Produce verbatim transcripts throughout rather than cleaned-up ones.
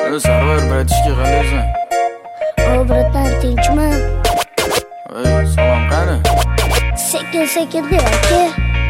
Ey Sarvar, bratishka qalaysan? O bratan, tinchman? Ey, salom qani? Sekin sekin ber aka.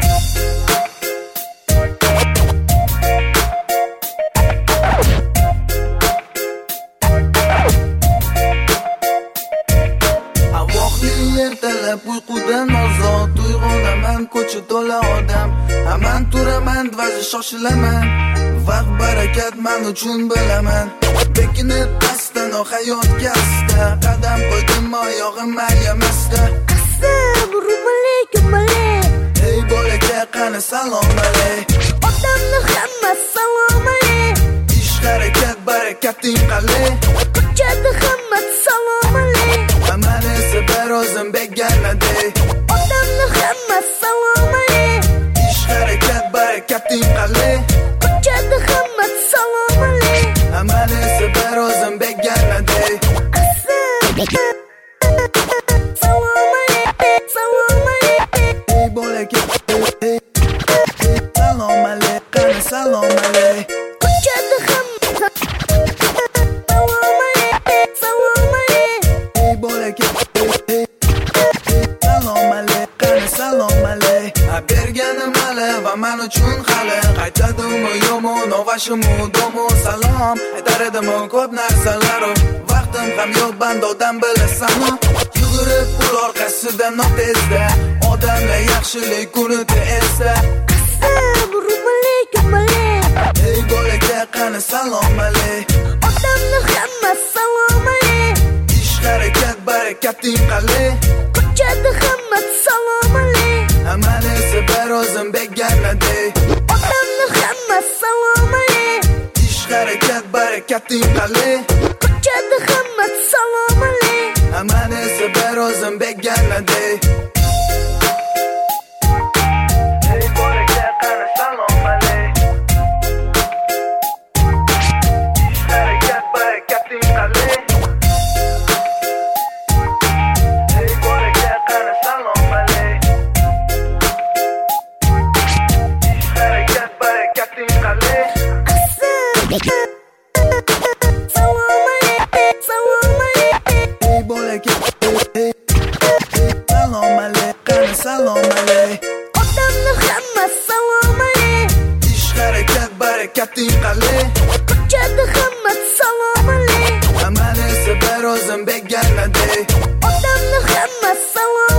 Ertalab uyqudan ozod uyg'onaman, ko'cha to'la odam, hamon turaman, vazi shoshilaman. Vaqt barakat men uchun bilaman. Bekinib pastdan hayot gasta, qadam qo'ydim oyog'im ayamasda. Assalomu alaykum alayk. Ey bolaka, qani salom alayk. Odamni hamma salom alayk. Ish harakat barakating qalay. Ko'chada hamma salom alayk. Aman esa bir o'zim beganaday. Odamni hamma salom alayk. Ish harakat barakating qalay. Ko'chada hamma salom alayk. Aman esa bir o'zim beganaday. Salom alayk, salom alayk. Ey bolaka, ey, salom alayk, qani salom alayk. Ko'chada hamma salom alayk, salom alayk. Ey bolaka, ey, salom alayk, qani salom alayk. Berganim hali va men uchun hali, qaytadimi yomon ovashimu domo salom. Aytar edim ko'p narsalar, vaqtim ham yo'q bandodan bilasan. Yugurib pul orqasidan tezda, odamlar yaxshilik kunida esda. Assalomu alaykum alayk. Ey bolaka, qani salom alayk. Odamni hamma salom alayk. Ish harakat barakating qalay. Ko'chada hamma salom alayk. Aman esa bir o'zim beganaday. Odamni hamma salom alayk. Ish harakat barakating qalay. Ko'chada hamma salom alayk. Aman esa bir o'zim beganaday. Ey bolaka, qani salom alayk. Ish harakat barakating qalay. Ey bolaka, qani salom alayk. Ish harakat barakating qalay. Salom alayk, salom alayk. Ey bolaka, ey, salom alayk, qani salom alayk. Odamni hamma salom alayk. Ish harakat barakating qalay. Ko'chada hamma salom alayk. Aman esa bir o'zim beganaday. Odamni hamma salom